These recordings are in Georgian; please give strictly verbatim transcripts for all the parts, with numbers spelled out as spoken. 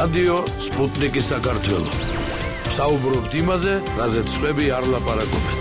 რადიო სპუტნიკი საქართველო. საუბრობთ იმაზე, რაზეც სხვები არ ლაპარაკობენ.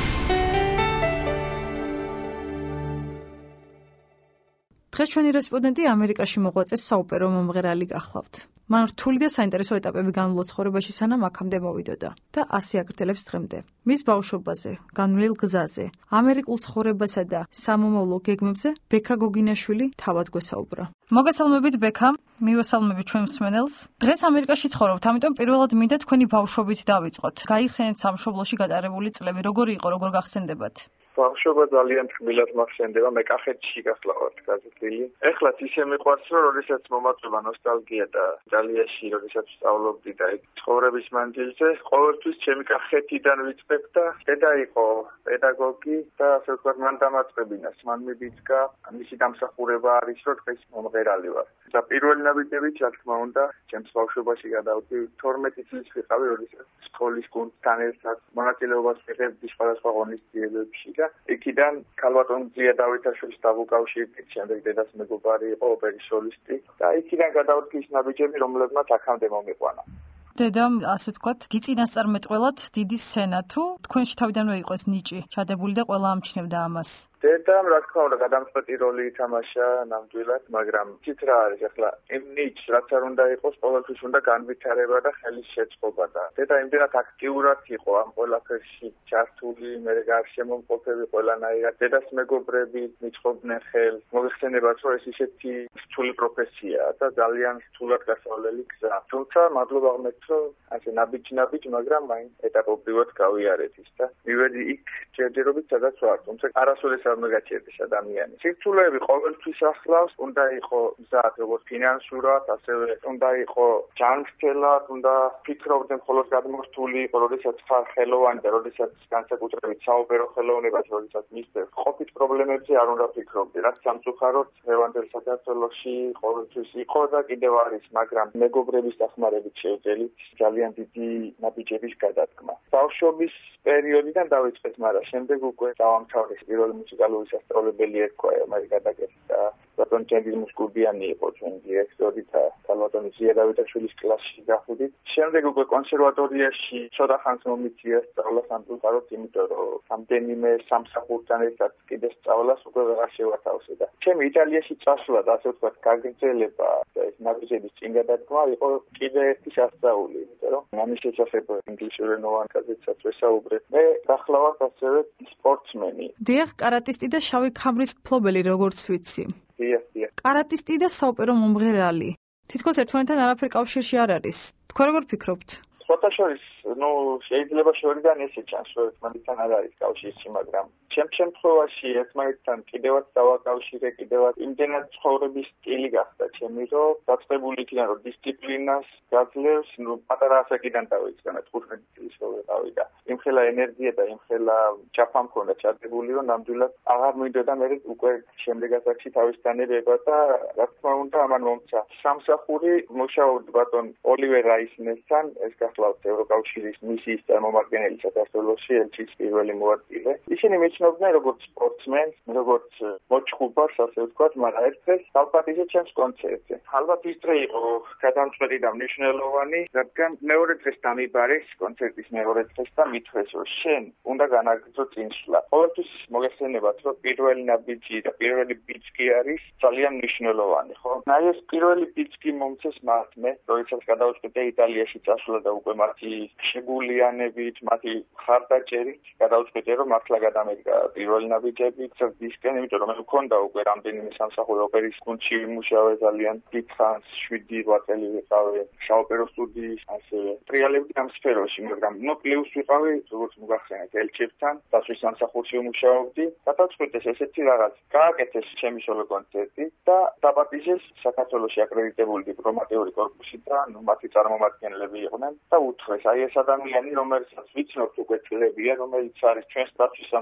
დღეს ჩვენი რესპონდენტი ამერიკაში მოღვაწე საოპერო მომღერალი გახლავთ. მან რთული და საინტერესო ეტაპები განვლო ცხოვრებაში, სანამ აქამდე მოვიდოდა და ასე აგრძელებს დღემდე. მის ბავშვობაზე, განვლილ გზაზე, ამერიკულ ცხოვრებასა და სამომავლო გეგმებზე ბექა გოგინაშვილი თავად გვესაუბრა. მოგესალმებით ბექა, მივესალმებით ჩვენ მსმენელს. დღეს ამერიკაში ცხოვრობთ, ამიტომ პირველად მინდა თქვენი ბავშვობით დავიწყოთ. გაიხსენეთ სამშობლოში გატარებული წლები, როგორი იყო, როგორ გახსენდებათ? ბავშვობა ძალიან თბილად მახსენდება, მე კახეთში გახლავართ გაზრდილი. ეხლაც ისე მიყვარს, რომ როდესაც მომაწვევა ნოსტალგია და იტალიაში, როდესაც ვსწავლობდი და ცხოვრების მანძილზე, ყოველთვის ჩემი კახეთიდან ვიწყებ და დედა იყო პედაგოგი და ასე ვთქვათ, მან დამატებინას, მან მიბიძგა, მისი დამსახურება არის, რომ დღეს მომღერალი ვარ. და პირველი ნაბიჯებით, რა თქმა უნდა, ჩემს ბავშვობაში გადავდი, თორმეტი წლის ვიყავი, როდესაც სკოლის გუნდთან ერთად მონაწილეობას ვიღებდი სხვადასხვა ღონისძიებებში და იქიდან ქალბატონ ძია დავითაშვილის დავუკავშირდით, შემდეგ დედას მეგობარი იყო ოპერის სოლისტი და იქიდან გადავდგა ის ნაბიჯები, რომლებმაც აქამდე მომიყვანა. დედამ, ასე ვთქვათ, გიწინასწარმეტყველად დიდი სცენა თუ თქვენში თავიდანვე იყო ეს ნიჭი ჩადებული და ყველა ამჩნევდა ამას? დედამ, რა თქმა უნდა, გადამწყვეტი როლი ითამაშა ნამდვილად, მაგრამ ცით რა არის ახლა, იმ ნიჭს, რაც არ უნდა იყოს, ყოველთვის უნდა განვითარება და ხელის შეწყობა და დედა იმდენად აქტიურად იყო ამ ყველაფერში ჩართული, მე გარშემომყოფები ყველანაირად, დედას მეგობრები მიწყობდნენ ხელს, მოგეხსენებათ, რომ ეს ისეთი რთული პროფესიაა და ძალიან რთულად გასავლელი გზა. თუმცა მადლობა ღმერთს, რომ ასე ნაბიჯ-ნაბიჯ, მაგრამ მაინც ეტაპობრივად გავიარეთ ის და მივედი იქ ჯერჯერობით, სადაც ვარ, თუმცა არასოდეს არ მეგაჩერდეს ადამიანი. სირთულეები ყოველთვის ახლავს, უნდა იყოს მზად, როგორც ფინანსურად, ასევე უნდა იყოს ჯანმრთელად, უნდა ფიქრობდე მხოლოდ გადმორთული იყო, როდესაც ხარ ხელოვანი და როდესაც განსაკუთრებით საოპერო ხელოვნებას, როდესაც მისდევ, ყოფით პრობლემებზე არ უნდა ფიქრობდე, რაც სამწუხაროდ დღევანდელ საქართველოში ყოველთვის იყო და კიდევ არის, მაგრამ მეგობრების დახმარებით შევძელით ძალიან დიდი ნაბიჯების გადადგმა. ბავშვობის პერიოდიდან დავიწყეთ, მაგრამ შემდეგ უკვე დავამთავრეს პირველი მუსიკალური სასწავლებელი ერქვა ამერიკა გადაგეთ და ბატონ ჯენგიზ მუსკურბიანი იყო ჩვენი დირექტორი და ქალბატონი ძია დავითაშვილის კლასში გავხდით. შემდეგ უკვე კონსერვატორიაში ცოტა ხანს მომიწია სწავლა სამწუხაროდ, იმიტომ რომ რამდენიმე სამსახურთან ერთად კიდე სწავლას უკვე ვეღარ შევათავსე და ჩემი იტალიაში წასვლა და ასე ვთქვათ გაგრძელება და ეს ნაბიჯების წინ გადადგმა იყო კიდე ერთი სასწაული, იმიტომ რომ ამის შესახებ ინგლისურენოვან გაზეთსაც ვესაუბრე. მე გახლავართ ასევე სპორტსმენი. დიახ, კარატისტი და შავი ქამრის მფლობელი, როგორც ვიცი. დიახ, დიახ. კარატისტი და საოპერო მომღერალი. თითქოს ერთმანეთთან არაფერ კავშირში არ არის. თქვენ როგორ ფიქრობთ? სხვათა შორის, ну, შეიძლება შორიდან ესე ჩანს, რომ ერთმანეთთან არ არის კავშირში, მაგრამ ჩემ შემთხვევაში ერთმანეთთან კიდევაც დავაკავშირე, კიდევაც იმდენად ცხოვრების სტილი გახდა ჩემი, რომ დაწყებული იქიდან, რომ დისციპლინას გაძლევს, ну, პატარა ასაკიდან დავიწყე, თხუთმეტი წლის რო ვიყავი და იმხელა ენერგია და იმხელა ჩაფა მქონდა ჩადებული, რომ ნამდვილად აღარ მინდოდა მე უკვე შემდეგ ასაკში თავისთანებება და რა თქმა უნდა ამან მომცა სამსახური მუშაობდი ბატონ ოლივერ რაისნესთან, ეს გახლავთ ევროკავშირის მისიის წარმომადგენელი საქართველოში, ელჩის პირველი მოადგილე. ისინი მიჩნევდნენ როგორც სპორტსმენს, როგორც მოჭხუბარს, ასე ვთქვათ, მაგრამ ერთ დღეს დავპატიჟე ჩემს კონცერტზე. ალბათ ის დღე იყო გადამწყვეტი და მნიშვნელოვანი, რადგან მეორე დღეს დამიბარეს კონცერტის მეორე დღეს და მithვეს, რომ შენ უნდა განაგრძო წინსვლა. ყოველთვის მოგეხსენებათ, რომ პირველი ნაბიჯი და პირველი ბიჭკი არის ძალიან მნიშვნელოვანი, ხო? აი ეს პირველი ბიჭკი მომცეს მათმე, როდესაც გადავწყვიტე იტალიაში წასვლა და უკვე მათი შეგულიანებით, მათი ხარდაჭერით გადავწყვიტე, რომ მართლა გადამედგა პირველი ნაბიჯები წრდისკენ, იმიტომ რომ მე მქონდა უკვე რამდენიმე სამსახური ოპერის გუნდში ვიმუშავე ძალიან დიდ ხანს, შვიდი რვა წელი ვიყავი საოპერო სტუდიის, ასევე ტრიალებდი ამ სფეროში, მაგრამ ნუ პლუს ვიყავი, როგორც მოგახსენეთ, ელჩებთან, დაცვის სამსახურში ვიმუშაობდი. გადავწყვიტეს ესეთი რაღაც, გააკეთეს ჩემი სოლო კონცერტი და დაპატიჟეს საქართველოში აკრედიტებული დიპლომატიური კორპუსი და ნუ მათი წარმომადგენლები იყვნენ და უთხრეს, აი ეს ადამიანი, რომელსაც ვიცნობთ უკვე წლებია, რომელიც არის ჩვენს დაცვის სამსახურში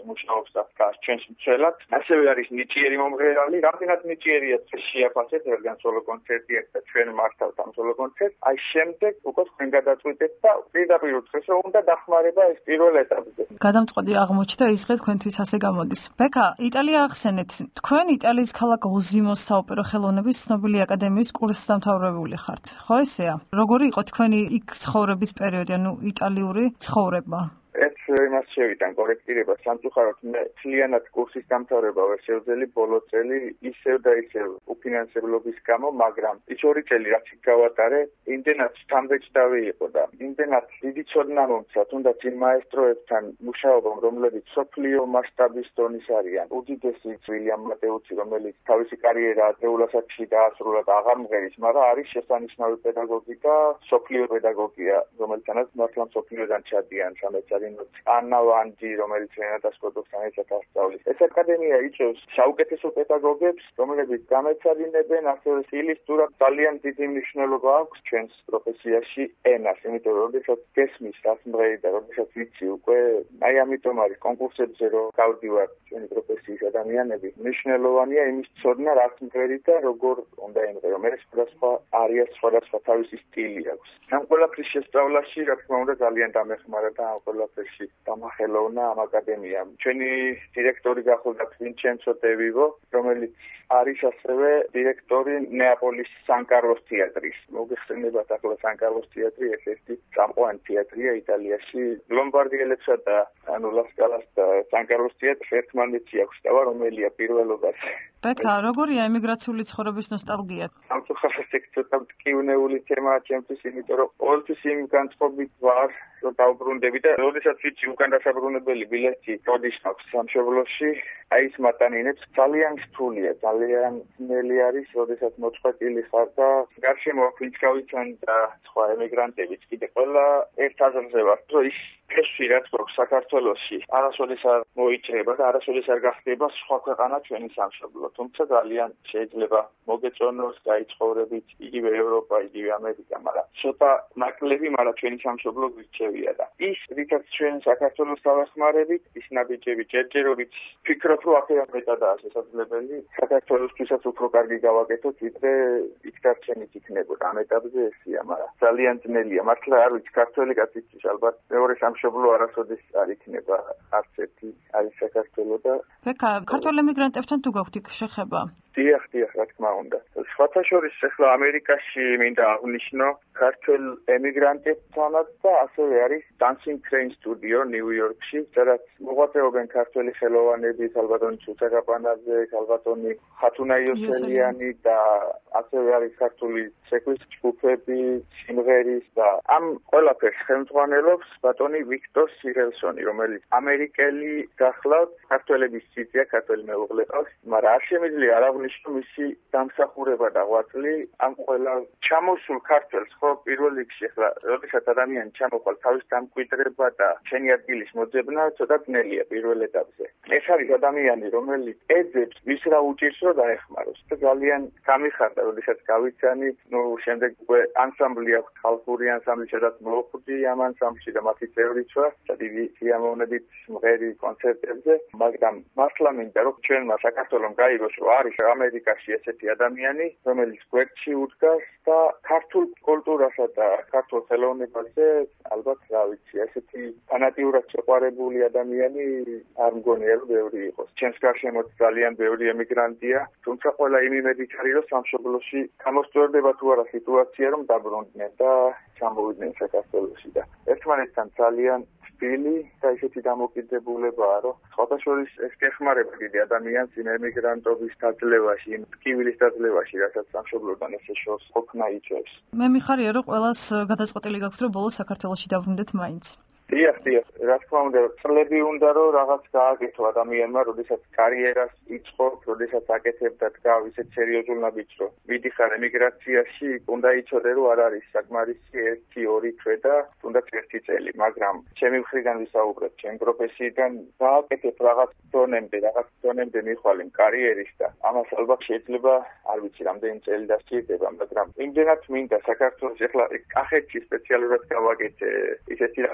მუშაობს და ჩვენს მცველად. ასევე არის ნიჭიერი მომღერალი, რამდენად ნიჭიერია შეაფასეთ, რადგან სოლო კონცერტი აქვს და ჩვენ მართავთ ამ სოლო კონცერტს. აი შემდეგ უკვე თქვენ გადაწყვეტეთ და პირდაპირ უთხრეს, რომ უნდა დახმარება ეს პირველ ეტაპზე. გადამწყვეტი აღმოჩნდა ის დღე თქვენთვის ასე გამოდის. ბეკა, იტალია ახსენეთ. თქვენ იტალიის ქალაქ ოზიმოს საოპერო ხელოვნების ცნობილი აკადემიის კურსდამთავრებული ხართ. ხო ესეა? როგორი იყო თქვენი იქ ცხოვრების პერიოდი, ანუ იტალიური ცხოვრება? ეს იმას შევიდან კორექტირება სამწუხაროდ მე მთლიანად კურსის დამთავრება ვერ შევძელი ბოლო წელი ისევ და ისევ უფინანსებლობის გამო, მაგრამ ის ორი წელი რაც იქ გავატარე, იმდენად თამბეჭდავი იყო და იმდენად დიდი ცოდნა მომცა, თუნდაც იმ მაესტროებთან მუშაობამ, რომლებიც სოფლიო მასშტაბის დონის არიან. უდიდესი ვილიამ მატეუცი, რომელიც თავისი კარიერა ათეულ ასაკში დაასრულა და აღარ მღერის, მაგრამ არის შესანიშნავი პედაგოგი და სოფლიო პედაგოგია, რომელთანაც მართლა სოფლიოდან ჩადიან სამეცნიერო ანა ვანჯი, რომელიც ენათა სკოლასთან ერთად ასწავლის. ეს აკადემია იწვევს საუკეთესო პედაგოგებს, რომლებიც გამეცადინებენ, ასევე სტილისტურად ძალიან დიდი მნიშვნელობა აქვს ჩვენს პროფესიაში ენას, იმიტომ რომ როდესაც გესმის რას მღერი და როდესაც ვიცი უკვე, აი ამიტომ არის კონკურსებზე რომ გავდივარ ჩვენი პროფესიის ადამიანები, მნიშვნელოვანია იმის ცოდნა რას მღერი და როგორ უნდა იმღერო. მე სხვადასხვა არია სხვადასხვა თავისი სტილი აქვს. ამ ყველაფრის შესწავლაში, რა თქმა უნდა, ძალიან დამეხმარა და ამ ყველაფერში დამახელოვნა ამ აკადემიამ. ჩვენი დირექტორი გახლდათ ვინჩენცო დე ვივო, რომელიც არის ასევე დირექტორი ნეაპოლის სან-კარლოს თეატრის. მოგეხსენებათ ახლა სან-კარლოს თეატრი ერთ-ერთი წამყვანი თეატრია იტალიაში. ლომბარდიელებსა და ანუ ლასკალას და სან-კარლოს თეატრს ერთმანეთში აქვს დავა, რომელია პირველობაზე. ბეკა, როგორია ემიგრაციული ცხოვრების ნოსტალგია? სამწუხაროდ ეგ ცოტა მტკივნეული თემაა ჩემთვის, იმიტომ რომ ყოველთვის იმ განწყობით ვარ, რომ დავბრუნდები და როდესაც ვიცი უკან დასაბრუნებელი ბილეთი როდის მაქვს სამშობლოში, აი ის მატანინებს ძალიან რთულია, ძალიან ძნელი არის, როდესაც მოწყვეტილი ხარ და გარშემო ვინც გავიცან და სხვა ემიგრანტებიც კიდე ყველა ერთ აზრზე ვართ, რომ ის ფესვი რაც გვაქვს საქართველოში, არასოდეს არ მოიჭრება და არასოდეს არ გახდება სხვა ქვეყანა ჩვენი სამშობლო. თუმცა ძალიან შეიძლება მოგეწონოს გაიცხოვრებით იგივე ევროპა, იგივე ამერიკა, მაგრამ ცოტა ნაკლები, მაგრამ ჩვენი სამშობლო გვირჩევია და ის, რითაც ჩვენ საქართველოს დავეხმარებით, ის ნაბიჯები ჯერჯერობით ვფიქრობ, რომ აქედან მეტადაა შესაძლებელი საქართველოსთვისაც უფრო კარგი გავაკეთოთ, ვიდრე იქ დარჩენით იქნებოდა. ამ ეტაპზე ესია, მაგრამ ძალიან ძნელია. მართლა არ ვიცი, ქართველი კაცისთვის ალბათ მეორე სამშობლო არასოდეს არ იქნება, არც ერთი არის საქართველო და ბეკა, ქართველ ემიგრანტებთან თუ გაქვთ იქ შეხება? დიახ, დიახ, რა თქმა უნდა. სხვათა შორის ახლა ამერიკაში მინდა აღვნიშნო ქართველ ემიგრანტებთანაც და ასევე არის Dancing Crane Studio ნიუ-იორკში, სადაც მოღვაწეობენ ქართველი ხელოვანები, სალვადორ ჩუცაკაპანაძე, სალვატონი ხათუნა იოსელიანი და ასევე არის ქართული ცეკვის ჯგუფები, სიმღერის და ამ ყველაფერს ხელმძღვანელობს ბატონი ვიქტორ სირელსონი, რომელიც ამერიკელი გახლავთ, ქართველების ციცია, ქართველი მეუღლე ყავს, მაგრამ არ შემიძლია არ აღნიშნო მისი დამსახურება და ღვაწლი ამ ყველა ჩამოსულ ქართველს, ხო, პირველ რიგში ახლა როდესაც ადამიანი ჩამოყალ თავის დამკვიდრება და ჩვენი ადგილის მოძებნა ცოტა ძნელია პირველ ეტაპზე. ეს არის ადამიანი, რომელიც ეძებს ვის რა უჭირს რომ დაეხმაროს და ძალიან გამიხარდა, როდესაც გავიცანი, ნუ შემდეგ უკვე ანსამბლი აქვს, ხალხური ანსამბლი, სადაც მოვხვდი ამ ანსამბლში და მათი წევრიც ვარ და დიდი სიამოვნებით მღერი კონცერტებზე, მაგრამ მართლა მინდა რომ ჩვენმა საქართველოს გაიგოს, რომ არის ამერიკაში ესეთი ადამიანი, რომელიც გვერდში უდგას და ქართულ კულტურასა და ქართულ ხელოვნებაზე ალბათ რა ვიცი, ესეთი ფანატიურად შეყვარებული ადამიანი არ მგონია რომ ბევრი იყოს. ჩვენს გარშემო ძალიან ბევრი ემიგრანტია, თუმცა ყველა იმ იმედით არის, რომ სამშობლოში გამოსწორდება თუ არა სიტუაცია, რომ დაბრუნდნენ და ჩამოვიდნენ საქართველოში და ერთმანეთთან ძალიან სტილი და ისეთი დამოკიდებულებაა, რომ სხვათა შორის ეს გეხმარება დიდი ადამიანს იმ ემიგრანტობის დაძლევაში, იმ ტკივილის დაძლევაში, რასაც სამშობლოდან ესე შორს ყოფნა იწვევს. მე მიხარია, რომ ყველას გადაწყვეტილი გაქვთ, რომ ბოლოს საქართველოში დაბრუნდეთ მაინც. დიახ, დიახ, რა თქმა უნდა, წლები უნდა რომ რაღაც გააკეთო ადამიანმა, როდესაც კარიერას იწყო, როდესაც აკეთებ და დგავ ისეთ სერიოზულ ნაბიჯს, რომ მიდიხარ ემიგრაციაში, უნდა იცოდე, რომ არ არის საკმარისი ერთი ორი თვე და თუნდაც ერთი წელი, მაგრამ ჩემი მხრიდან ვისაუბრებ, ჩემი პროფესიიდან გააკეთებ რაღაც დონემდე, რაღაც დონემდე მიხვალე კარიერის და ამას ალბათ შეიძლება, არ ვიცი, რამდენი წელი დასჭირდება, მაგრამ იმდენად მინდა საქართველოს ახლა კახეთში სპეციალურად გავაკეთე ისეთი რაღაცები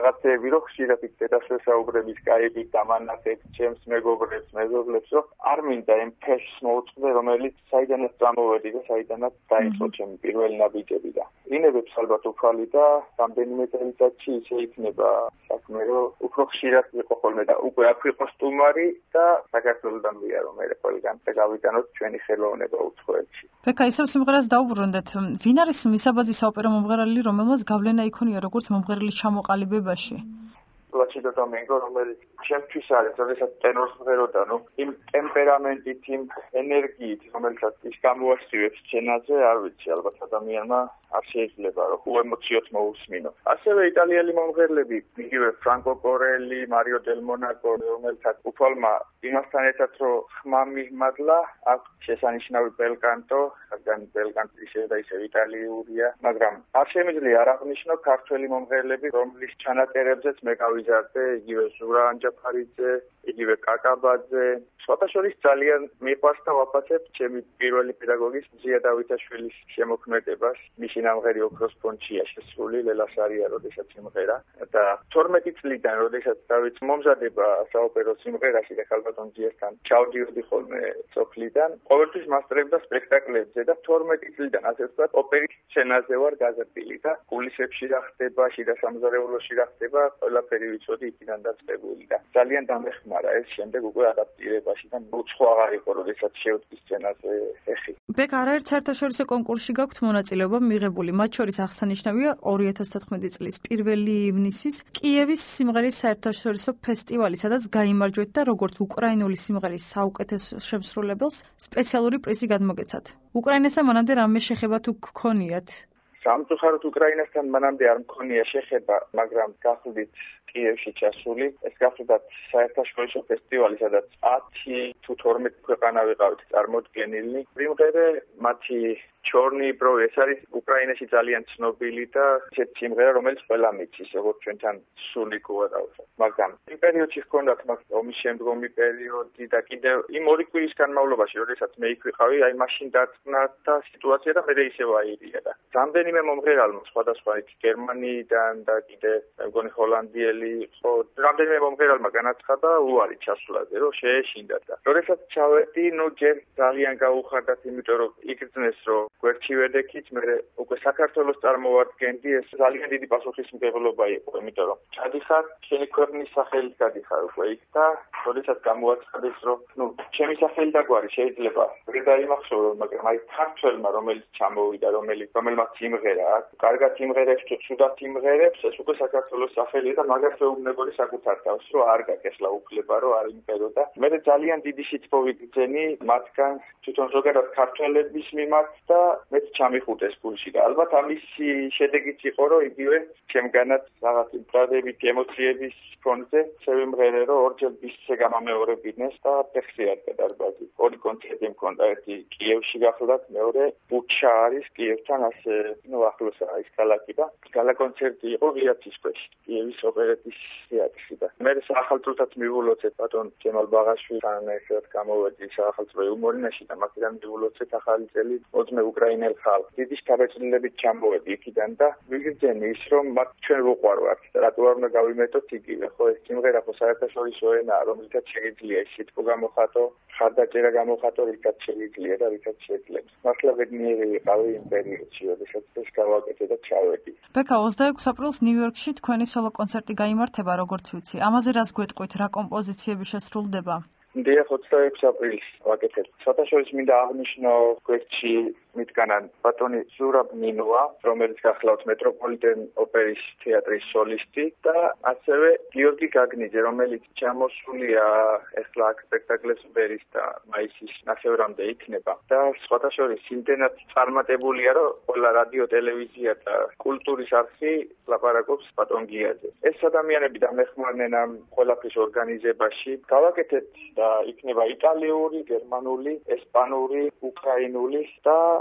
რომ ხშირად დედასვესაუბრების კაიბით ამანახებს ჩემს მეგობრებს, მეზობლებს, რომ არ მინდა იმ ფეშს მოუწყდე, რომელიც საიდანაც წამოვედი და საიდანაც დაიწყო ჩემი პირველი ნაბიჯები და ინებებს ალბათ უფალი და რამდენიმე წელიწადში ისე იქნება საქმე, რომ უფრო ხშირად იყო ხოლმე და უკვე აქ იყო სტუმარი და საქართველოსთან ვია რომ მე ყველგან გავიტანოთ ჩვენი ხელოვნება უცხოეთში. ბექა, ისევ სიმღერას დაუბრუნდეთ. ვინ არის მისაბაძი საოპერო მომღერალი, რომელმაც გავლენა იქონია როგორც მომღერლის ჩამოყალიბებაში? Placido Domingo, რომელიც ჩემთვის არის, როდესაც ტენორს მღეროდა, ნუ იმ ტემპერამენტით, იმ ენერგიით, რომელსაც ის გამოასწრებს სცენაზე, არ ვიცი, ალბათ ადამიანმა არ შეიძლება რომ უემოციოდ მოусმინო. ასევე იტალიელი მომღერლები, იგივე ფრანკო კორელი, მარიო დელ მონაკო, რომელსაც უფალმა იმასთან ერთად რომ ხმა მიღმადლა, აქვს შესანიშნავი ბელკანტო, რადგან ბელკანტი ისე და ისე იტალიურია, მაგრამ არ შემიძლია არ აღნიშნო ქართველი მომღერლები, რომლის ჩანაწერებზეც მე გავიზარდე, იგივე ზურა ანჯაფარიძე, იგივე კაკაბაძე. სხვათაშორის ძალიან მიყვარს და ვაფასებ ჩემი პირველი პედაგოგის მზია დავითაშვილის შემოქმედებას. მისი ნამღერი ოქროს ფონჩია შესრული ლელასარია, როდესაც იმღერა და თორმეტი წლიდან, როდესაც დავით მომზადება საოპერო სიმღერაში და ხალბატონ ძიასთან ჩავდიოდი ხოლმე სოფლიდან, ყოველთვის მასწრებდა სპექტაკლებზე და თორმეტი წლიდან ასე ვთქვათ, ოპერის სცენაზე ვარ გაზრდილი და კულისებში რა ხდება, შიდა სამზარეულოში რა ხდება, ყველაფერი ვიცოდი იქიდან დაწყებული და ძალიან დამეხმარა ეს შემდეგ უკვე ადაპტირებაში და უცხო აღარ იყო, როდესაც შევდგი სცენაზე ეხი. ბეკ, არაერთ საერთაშორისო კონკურსში გაქვთ მონაწილეობა მიღებული, მათ შორის აღსანიშნავია ორი ათას თოთხმეტი წლის პირველი ივნისის კიევის სიმღერის საერთაშორისო ფესტივალი, სადაც გაიმარჯვეთ და როგორც უკრაინული სიმღერის საუკეთესო შემსრულებელს სპეციალური პრიზი გადმოგეცათ. უკრაინასთან მანამდე რამე შეხება თუ გქონიათ? სამწუხაროდ უკრაინასთან მანამდე არ მქონია შეხება, მაგრამ გახლდით კიევში ჩასული. ეს გახლდათ საერთაშორისო ფესტივალი, სადაც ათი თუ თორმეტი ქვეყანა ვიყავით წარმოდგენილი. სიმღერა მათი ჩორნი ბრო, ეს არის უკრაინაში ძალიან ცნობილი და ისეთი სიმღერა, რომელიც ყველა მიცის, როგორც ჩვენთან სული გვაყავთ. მაგრამ იმ პერიოდში ჰქონდათ მას ომის შემდგომი პერიოდი და კიდევ იმ ორი კვირის განმავლობაში, როდესაც მე იქ ვიყავი, აი მაშინ დაწყნა და სიტუაცია და მე ისევ აირია და რამდენიმე მომღერალმა სხვადასხვა იქ გერმანიიდან და კიდე მე მგონი ჰოლანდიელი იყო, რამდენიმე მომღერალმა განაცხადა უარი ჩასვლაზე, რომ შეეშინდათ და როდესაც ჩავედი, ნუ ჯერ ძალიან გაუხარდათ, იმიტომ რომ იგრძნეს, რომ გვერდში ვედექით, მე უკვე საქართველოს წარმოვადგენდი, ეს ძალიან დიდი პასუხისმგებლობა იყო, იმიტომ რომ ჩადიხარ, შენი ქვეყნის სახელით გადიხარ უკვე იქ და როდესაც გამოაცხადეს, რომ ნუ ჩემი სახელი დაგვარი შეიძლება ვერ დაიმახსოვრო, მაგრამ აი ქართველმა, რომელიც ჩამოვიდა, რომელიც რომელმაც იმღერა, კარგად იმღერებს თუ ცუდად იმღერებს, ეს უკვე საქართველოს სახელია და მაგას ეუბნებოდი საკუთარ თავს, რომ არ გაკეთლა უფლება, რომ არ იმღერო და მე ძალიან დიდი სიტყვი გძენი მათგან თვითონ ზოგადად ქართველების მიმართ და მეც ჩამიხუტეს გულში და ალბათ ამის შედეგიც იყო, რომ იგივე ჩემგანაც რაღაც იმპრადებით ემოციების ფონზე შევიმღერე, რომ ორჯერ ბისზე გამამეორებინეს და ფეხზე არ გადარბაზი. ორი კონცერტი მქონდა, ერთი კიევში გახლდათ, მეორე ბუჩა არის კიევთან ასე, ნუ ახლოსაა ის ქალაქი და გალა კონცერტი იყო ღიაცის ქვეშ, კიევის ოპერეტის თეატრში და მე სახელმწიფოთაც მივულოცეთ ბატონ ჯემალ ბაღაშვილთან ერთად გამოვედი სახელმწიფო იუმორინაში და მაქედან მივულოცეთ ახალი წელი ოცმე უკრაინელ ხალხს. დიდი შთაბეჭდილებით ჩამოვედი იქიდან და ვიგრძენი ის, რომ მათ ჩვენ ვუყვარვართ და რატო არ უნდა გავიმეტოთ იგივე, ხო ეს სიმღერა ხო საერთაშორისო ენაა, რომელსაც შეიძლება ის სიტყვა გამოხატო, ხარდაჭერა გამოხატო, რითაც შეიძლება და რითაც შეძლებს. მართლა ბედნიერი ვიყავი იმ პერიოდში, როდესაც ეს გავაკეთე და ჩავედი. ბექა, ოცდაექვსი აპრილს ნიუ-იორკში თქვენი სოლო კონცერტი გაიმართება, როგორც ვიცი. ამაზე რას გვეტყვით, რა კომპოზიციები შესრულდება? დიახ, ოცდაექვსი აპრილს ვაკეთებ. საერთაშორისო მინდა აღნიშნო გვერდში მიდგანან ბატონი ზურაბ ნინოა, რომელიც გახლავთ მეტროპოლიტენ ოპერის თეატრის სოლისტი და ასევე გიორგი გაგნიძე, რომელიც ჩამოსულია ახლა აქ სპექტაკლებს ბერის და მაისის ნახევრამდე იქნება და სხვათა შორის იმდენად წარმატებულია, რომ ყველა რადიო, ტელევიზია და კულტურის არხი ლაპარაკობს ბატონ გიაძე. ეს ადამიანები დამეხმარნენ ამ ყველაფრის ორგანიზებაში. გავაკეთეთ და იქნება იტალიური, გერმანული, ესპანური, უკრაინული და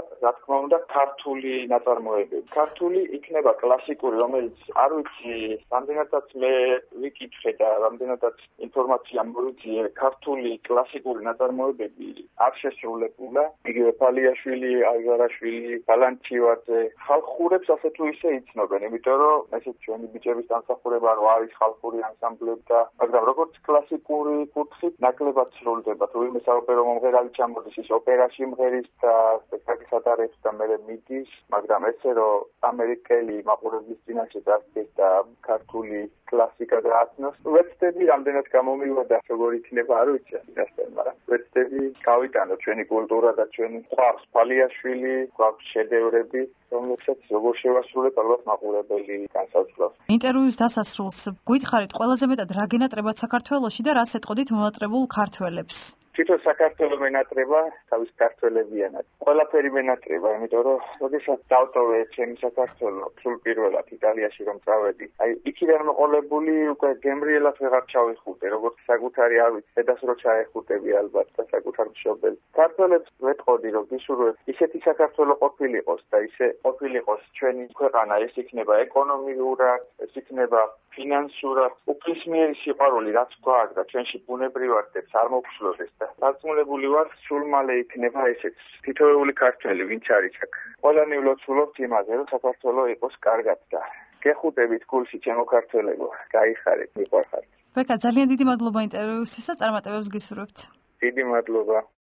რა თქმა უნდა ქართული ნაწარმოებები. ქართული იქნება კლასიკური, რომელიც არ ვიცი, რამდენადაც მე ვიკითხე და რამდენადაც ინფორმაცია მოვიძიე, ქართული კლასიკური ნაწარმოებები არ შესრულებულა. იგივე ფალიაშვილი, აჟარაშვილი, ბალანჩივაძე ხალხურებს ასე თუ ისე იცნობენ, იმიტომ რომ ესე ჩვენი ბიჭების დამსახურება რო არის ხალხური ანსამბლები და მაგრამ როგორც კლასიკური კუთხით ნაკლებად სრულდება. თუ ვინმე საოპერო მომღერალი ჩამოდის, ის ოპერაში მღერის და სპექტაკლს ატარებს და მერე მიდის, მაგრამ ესე რომ ამერიკელი მაყურებლის წინაშე დასწეს და ქართული კლასიკა გააცნოს, ვეცდები რამდენად გამომივიდა, როგორ იქნება არ ვიცი, ასეთ, მაგრამ ვეცდები გავიტანო ჩვენი კულტურა და ჩვენი ყავს ფალიაშვილი, ყავს შედევრები, რომლებსაც როგორ შევასრულებ, ალბათ მაყურებელი განსაზღვრავს. ინტერვიუს დასასრულს გვითხარით ყველაზე მეტად რა გენატრებათ საქართველოში და რას ეტყოდით მომატრებულ ქართველებს? თვითონ საქართველოს მენატრება თავის ქართველებიანად. ყველაფერი მენატრება, იმიტომ რომ როდესაც დავტოვე ჩემი საქართველოს სულ პირველად იტალიაში რომ წავედი, აი იქიდან მოყოლებული უკვე გემრიელად ვეღარ ჩავიხუტე, როგორც საკუთარი არ ვიცი, დედას რო ჩაეხუტები ალბათ და საკუთარ მშობელს. ქართველებს ვეტყოდი რომ გისურვებ ისეთი საქართველოს ყოფილიყოს და ისე ყოფილიყოს ჩვენი ქვეყანა, ეს იქნება ეკონომიურად, ეს იქნება ფინანსურად, უფლისმიერი სიყვარული რაც გვაქვს და ჩვენში ბუნებრივად არ მოგხსოვდეს და დარწმუნებული ვარ, სულ მალე იქნება ესეც. თითოეული ქართველი, ვინც არის აქ. ყველანი ვლოცულობთ იმაზე, რომ საქართველოს იყოს კარგად და გეხუტებით გულში ჩემო ქართველებო, გაიხარეთ, მიყვარხართ. ბეკა, ძალიან დიდი მადლობა ინტერვიუსთვის და წარმატებებს გისურვებთ. დიდი მადლობა.